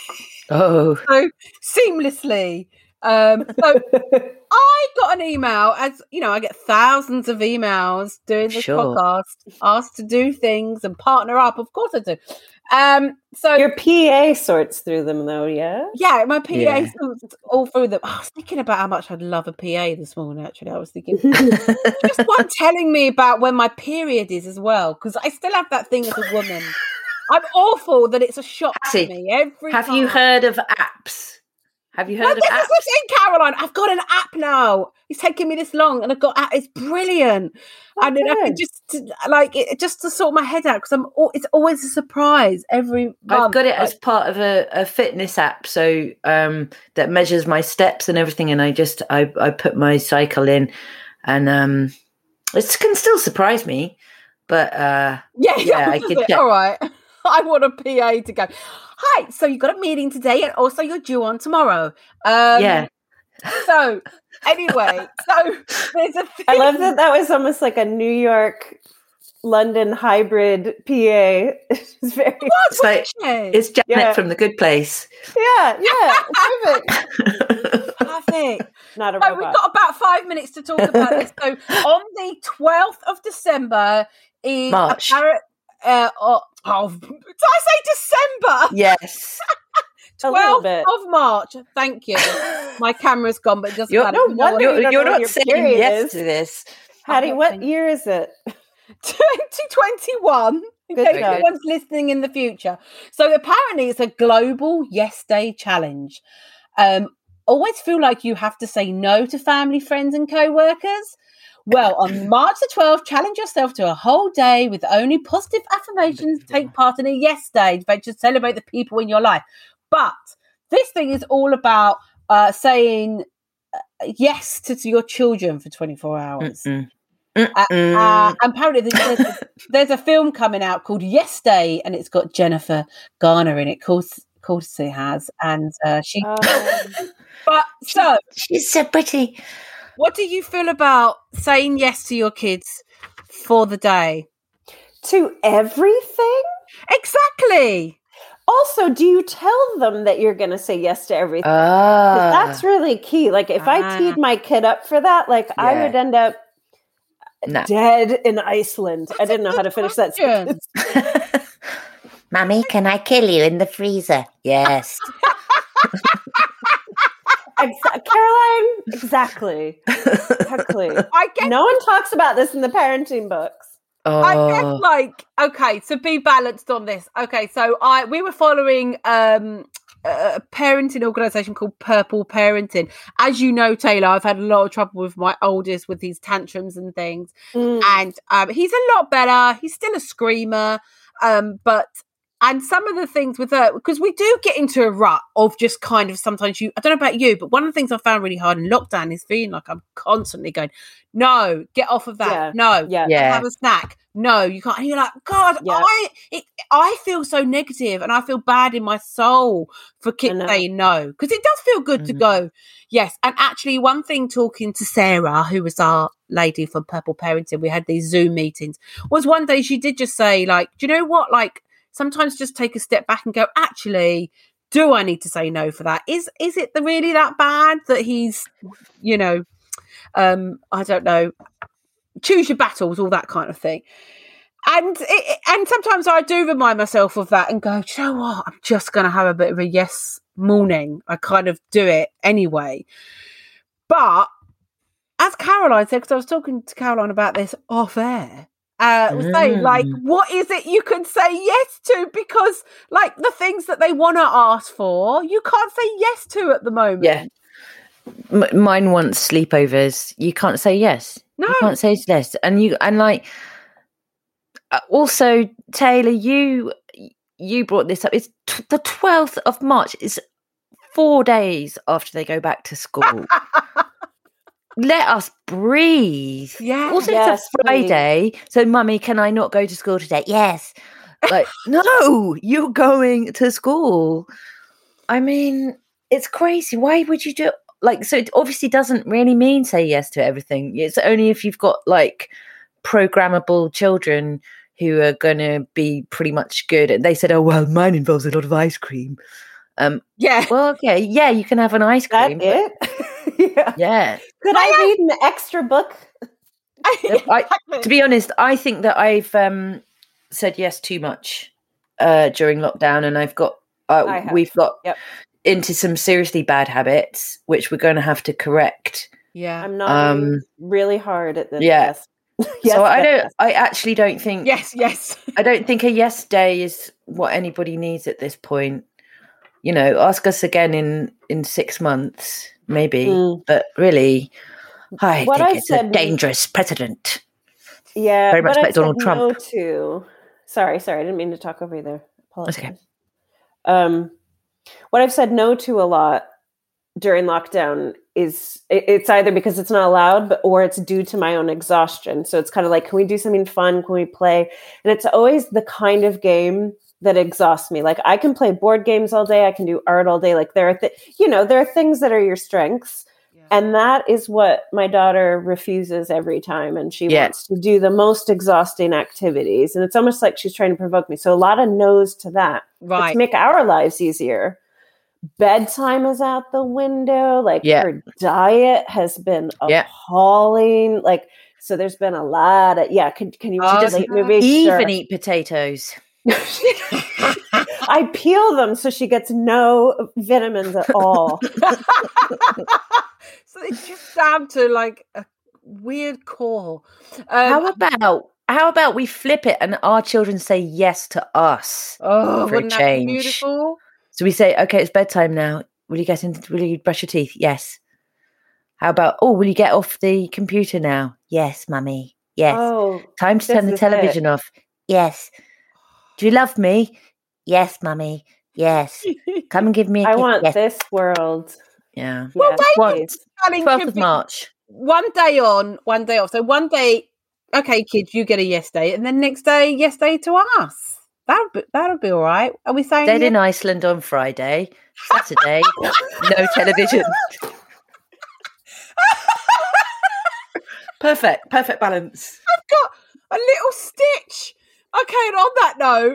Oh, so seamlessly. Um, so I got an email, as you know, I get thousands of emails doing this Sure. podcast, asked to do things and partner up. Of course I do. Um, so Your P A sorts through them, though. Yeah. yeah, my P A Yeah. sorts all through them. I was thinking about how much I'd love a P A this morning. Actually, I was thinking just one telling me about when my period is as well, because I still have that thing as a woman. I'm awful that it's a shock Hattie, to me every have time. you heard of apps? Have you Well, heard of this is apps? the thing, Caroline. I've got an app now. It's taken me this long, and I've got it's brilliant. And then I can good. just like it, just to sort my head out because I'm. al- It's always a surprise every month. I've got it as Like, part of a, a fitness app, so um, that measures my steps and everything. And I just I, I put my cycle in, and um, it can still surprise me. But uh, yeah, yeah, I does could it? check. All right. I want a P A to go. Hi, so you got a meeting today, and also you're due on tomorrow. Um, yeah, So anyway, so there's a thing. I love that. That was almost like a New York London hybrid P A. It's very It's like, it's Janet Yeah. from The Good Place. yeah, yeah, perfect. Perfect. Not a So robot. we've got about five minutes to talk about this. So on the twelfth of December is March. Appar- uh, oh, oh, did I say December? Yes. A little twelfth bit. of March. Thank you. My camera's gone, but it doesn't You're, matter. no You know wonder what- you you're, don't you're know when not your saying period yes is. to this. Hattie, I'm what saying- year is it? twenty twenty-one. In Good case job. anyone's listening in the future. So apparently it's a global yes day challenge. Um, always feel like you have to say no to family, friends, and co-workers. Well, on March the twelfth, challenge yourself to a whole day with only positive affirmations. Take part in a yes day. Just celebrate the people in your life. But this thing is all about uh, saying uh, yes to, to your children for twenty-four hours. Mm-mm. Uh, Mm-mm. uh, and apparently there's, there's, there's a film coming out called Yes Day, and it's got Jennifer Garner in it. Of course, of course it has. And uh, she. Oh. But so, She's so pretty. what do you feel about saying yes to your kids for the day? To everything? Exactly. Also, do you tell them that you're going to say yes to everything? 'Cause Ah. that's really key. Like, if Ah. I teed my kid up for that, like, I Yeah. would end up No. dead in Iceland. I didn't know how to finish that question. sentence. Mummy, can I kill you in the freezer? Yes. Exa- Caroline, exactly. Exactly. I guess No one talks about this in the parenting books. I Oh. guess like okay, so be balanced on this. Okay, so I we were following um a parenting organisation called Purple Parenting. As you know, Taylor, I've had a lot of trouble with my oldest with his tantrums and things, Mm. and um, he's a lot better. He's still a screamer, um, but. And some of the things with her, because we do get into a rut of just kind of sometimes you, I don't know about you, but one of the things I found really hard in lockdown is feeling like I'm constantly going, no, get off of that. Yeah. No, Yeah. Yeah. have a snack. No, you can't. And you're like, God, Yeah. I it, I feel so negative and I feel bad in my soul for kids know. saying no. Because it does feel good to Mhm. go, yes. And actually, one thing talking to Sarah, who was our lady from Purple Parenting, we had these Zoom meetings, was one day she did just say, like, do you know what? Like, sometimes just take a step back and go, actually, do I need to say no for that? Is is it the, really that bad that he's, you know, um, I don't know, choose your battles, all that kind of thing. And it, and sometimes I do remind myself of that and go, do you know what? I'm just going to have a bit of a yes morning. I kind of do it anyway. But as Caroline said, because I was talking to Caroline about this off air, uh, was saying, like, Mm. what is it you can say yes to? Because, like, the things that they want to ask for, you can't say yes to at the moment. Yeah. M- mine wants sleepovers. You can't say yes. No. You can't say yes. And you and like uh, also Taylor, you you brought this up. It's t- the twelfth of March. It's four days after they go back to school. Let us breathe. Yeah. Also, Yes, it's a Friday. So, Mummy, can I not go to school today? Yes. Like, no, you're going to school. I mean, it's crazy. Why would you do it? Like, so it obviously doesn't really mean say yes to everything. It's only if you've got like programmable children who are going to be pretty much good. And they said, oh, well, mine involves a lot of ice cream. Um, Yeah. well, okay. Yeah, you can have an ice That cream. but- it? Yeah. Yeah. Could I read an extra book? I, to be honest, I think that I've um, said yes too much uh, during lockdown, and I've got uh, I have. we've got Yep. into some seriously bad habits, which we're going to have to correct. Yeah. I'm not Um, really hard at this. yeah. Yes. Yes, so I yes, don't. yes. I actually don't think. Yes, yes. I don't think a yes day is what anybody needs at this point. You know, ask us again in in six months, maybe. Mm. But really, I What think I it's a said- dangerous precedent. Yeah, Very much what like I've said Donald Trump. No to. Sorry, sorry, I didn't mean to talk over you there. That's Apologize. okay. Um, what I've said no to a lot during lockdown is it, it's either because it's not allowed, but or it's due to my own exhaustion. So it's kind of like, can we do something fun? Can we play? And it's always the kind of game that exhausts me. Like I can play board games all day. I can do art all day. Like there are, th- you know, there are things that are your strengths. Yeah. And that is what my daughter refuses every time. And she Yeah. wants to do the most exhausting activities. And it's almost like she's trying to provoke me. So a lot of no's to that. But Right. to make our lives easier, bedtime is out the window. Like Yeah. her diet has been Yeah. appalling. Like, so there's been a lot of, yeah. Can, can you watch Oh, a late no. movie? Even Sure. eat potatoes. I peel them so she gets no vitamins at all. So it's just down to like a weird core. Um, How about how about we flip it and our children say yes to us oh, for a wouldn't that be change? beautiful? So we say, okay, it's bedtime now. Will you get into? Will you brush your teeth? Yes. How about? Oh, will you get off the computer now? Yes, mummy. Yes. Oh, Time to this turn the is television off. Yes. Do you love me? Yes, mummy. Yes. Come and give me a I kiss. want Yes. this world. Yeah. Well, Yes, maybe please. darling, twelfth could of be March. one day on, one day off. So one day, okay, kids, you get a yes day, and then next day, yes day to us. That'll be, that'll be all right. Are we saying Dead yes? in Iceland on Friday. Saturday, no television. Perfect. Perfect balance. I've got a little stitch. Okay, and on that note,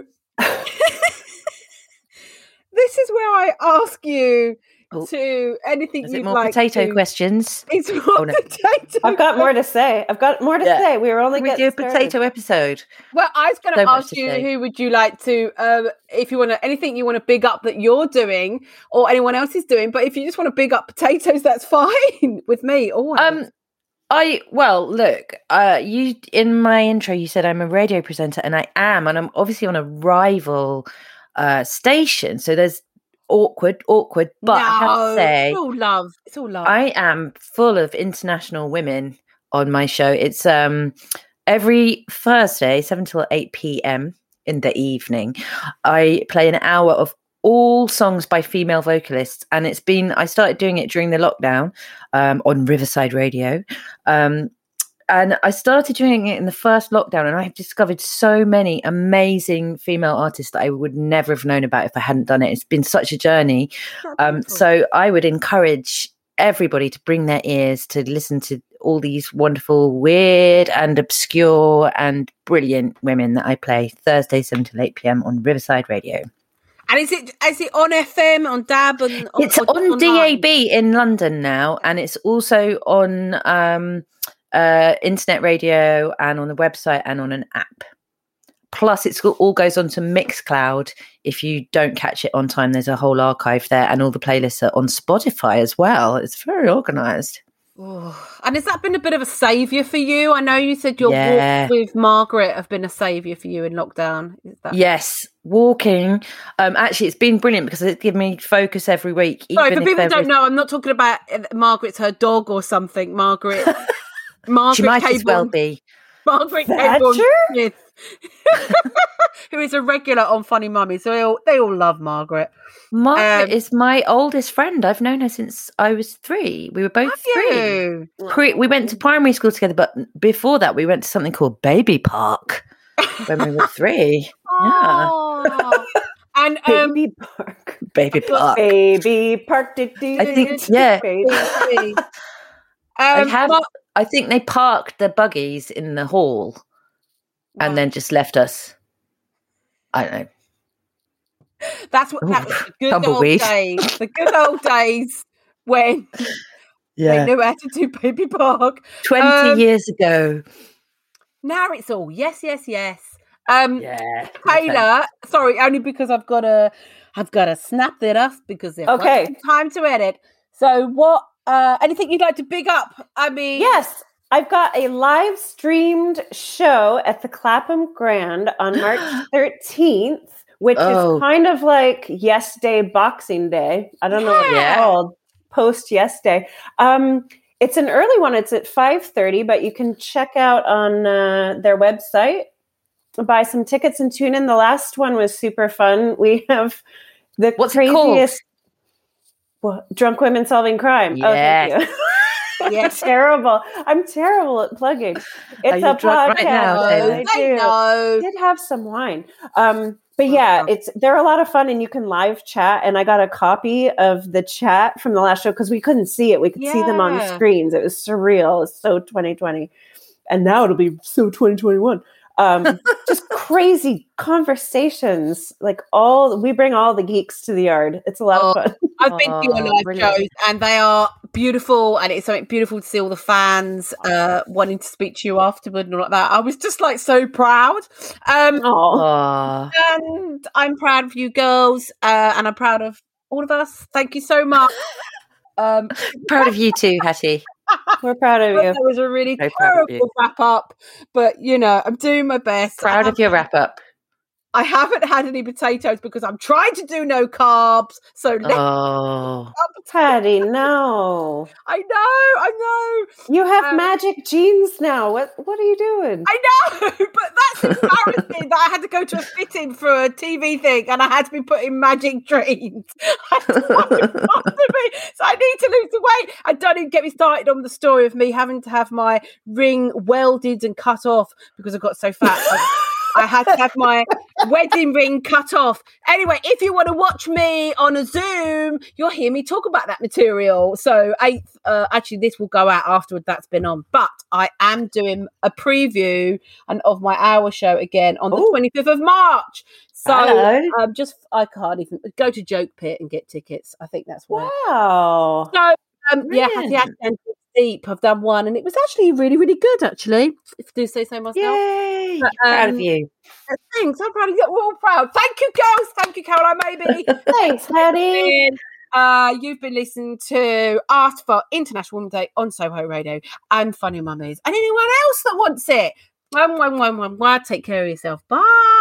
this is where I ask you Oh. to anything Is it you'd more like potato to. questions? It's more Oh, no. potato. I've got more to say. I've got more to Yeah. say. We were only Can we do getting a potato started. episode? Well, I was going So to much ask to you, say. who would you like to, um, if you want to, anything you want to big up that you're doing or anyone else is doing, but if you just want to big up potatoes, that's fine with me. Always. Um, I well, look, uh, you in my intro, you said I'm a radio presenter, and I am, and I'm obviously on a rival uh, station, so there's awkward, awkward. But I have to say, it's all love. It's all love. I am full of international women on my show. It's um every Thursday, seven till eight p.m. in the evening. I play an hour of all songs by female vocalists, and it's been I started doing it during the lockdown um, on Riverside Radio. Um, and I started doing it in the first lockdown, and I've discovered so many amazing female artists that I would never have known about if I hadn't done it. It's been such a journey. Um, so I would encourage everybody to bring their ears to listen to all these wonderful, weird and obscure and brilliant women that I play Thursday, seven till eight p.m. on Riverside Radio. And is it is it on F M, on D A B? And, or, It's or on online? D A B in London now, and it's also on um, uh, internet radio and on the website and on an app. Plus, it's all goes on to Mixcloud. If you don't catch it on time, there's a whole archive there, and all the playlists are on Spotify as well. It's very organised. Oh. And has that been a bit of a saviour for you? I know you said your Yeah. walks with Margaret have been a saviour for you in lockdown. Is that- Yes, walking. Um, actually, it's been brilliant because it's given me focus every week. Sorry, even for if people who there don't is- know, I'm not talking about uh, Margaret's her dog or something. Margaret, Margaret she might as well Caborn- be. Margaret Thatcher? Caborn Smith, who is a regular on Funny Mummy. So they all, they all love Margaret. Margaret Um, is my oldest friend. I've known her since I was three. We were both Have three. you? Pre- we went to primary school together, but before that, we went to something called Baby Park when we were three. Yeah, Oh. And um, Baby Park. Baby Park. Baby Park. do, do, I do, think- do, yeah. baby. I um, have. Mar- I think they parked the buggies in the hall and then just left us. I don't know. that's what that was the good Tumbleweed. old days. The good old days when they knew how to do Baby Park. Twenty Um, years ago. Now it's all yes, yes, yes. Um, Yeah. Taylor, sorry, only because I've got to, I've got to snap that up because there's Okay. time to edit. So, what? Uh, anything you'd like to big up? I mean, Yes, I've got a live streamed show at the Clapham Grand on March thirteenth, which Oh. is kind of like Yes Day Boxing Day. I don't know what Yeah. it's called. Post Yes Day. Um, it's an early one. It's at five thirty, but you can check out on uh, their website, buy some tickets and tune in. The last one was super fun. We have the What's it called? craziest well, drunk women solving crime. Oh, thank Yes. you. Yes. terrible. I'm terrible at plugging. It's you a drunk podcast. right now, I Taylor? I do. know. I did have some wine. Um, But yeah, it's they're a lot of fun, and you can live chat. And I got a copy of the chat from the last show because we couldn't see it. We could yeah. see them on the screens. It was surreal. It's so twenty twenty. And now it'll be so twenty twenty-one. Um, just crazy conversations. Like all, we bring all the geeks to the yard. It's a lot oh, of fun. I've been to your live brilliant. shows, and they are beautiful. And it's something beautiful to see all the fans uh, wanting to speak to you afterward and all like that. I was just like so proud. Um, and I'm proud of you girls, uh, and I'm proud of all of us. Thank you so much. Um, proud of you too, Hattie. We're proud of you. That was a really so terrible wrap up, but you know, I'm doing my best. Proud of your wrap up. I haven't had any potatoes because I'm trying to do no carbs. So let's oh, Patty, no. I know, I know. You have um, magic jeans now. What What are you doing? I know, but that's embarrassing that I had to go to a fitting for a T V thing, and I had to be put in magic jeans. I so I need to lose the weight. And don't even get me started on the story of me having to have my ring welded and cut off because I got so fat. I had to have my wedding ring cut off. Anyway, if you want to watch me on a Zoom, you'll hear me talk about that material. So, eighth, uh, actually, this will go out afterward. That's been on. But I am doing a preview and of my hour show again on the Ooh. twenty-fifth of March. So, um, just I can't even go to Joke Pit and get tickets. I think that's where. Wow. So, um, yeah, Hattie Deep. I've done one, and it was actually really, really good. Actually, if I do say so myself. Yay! But, um, proud of you. Thanks. I'm proud of you. We're all proud. Thank you, girls. Thank you, Caroline. Maybe. Thanks, Hattie. Uh, you've been listening to Ask for International Women's Day on Soho Radio and Funny Mummies, and anyone else that wants it. One, one, one, one, one. Take care of yourself. Bye.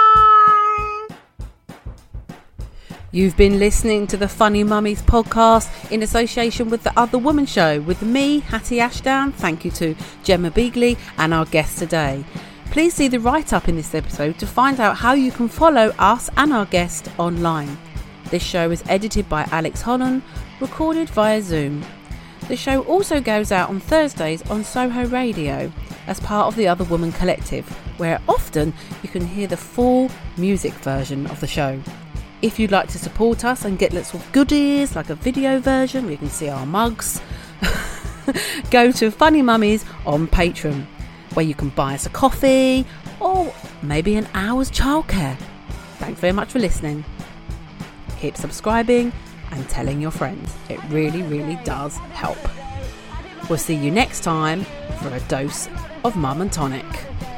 You've been listening to the Funny Mummies podcast in association with The Other Woman Show with me, Hattie Ashdown. Thank you to Gemma Beagley and our guest today. Please see the write-up in this episode to find out how you can follow us and our guest online. This show is edited by Alex Holland, recorded via Zoom. The show also goes out on Thursdays on Soho Radio as part of the Other Woman Collective, where often you can hear the full music version of the show. If you'd like to support us and get lots of goodies, like a video version where you can see our mugs, go to Funny Mummies on Patreon, where you can buy us a coffee or maybe an hour's childcare. Thanks very much for listening. Keep subscribing and telling your friends. It really, really does help. We'll see you next time for a dose of Mum and Tonic.